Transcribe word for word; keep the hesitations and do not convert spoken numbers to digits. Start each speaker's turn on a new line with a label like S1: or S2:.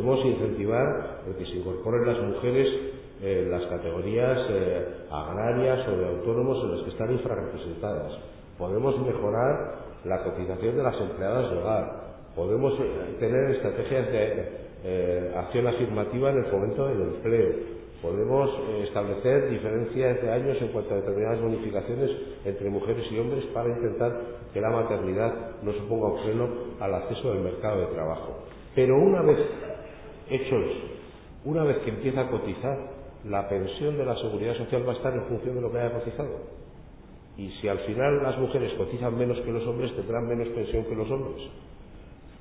S1: podemos incentivar el que se incorporen las mujeres en las categorías eh, agrarias o de autónomos en las que están infrarrepresentadas. Podemos mejorar la cotización de las empleadas de hogar. Podemos eh, tener estrategias de eh, acción afirmativa en el fomento del empleo. Podemos eh, establecer diferencias de años en cuanto a determinadas bonificaciones entre mujeres y hombres para intentar que la maternidad no suponga un freno al acceso al mercado de trabajo. Pero una vez hecho eso, una vez que empieza a cotizar, la pensión de la Seguridad Social va a estar en función de lo que haya cotizado. Y si al final las mujeres cotizan menos que los hombres, tendrán menos pensión que los hombres.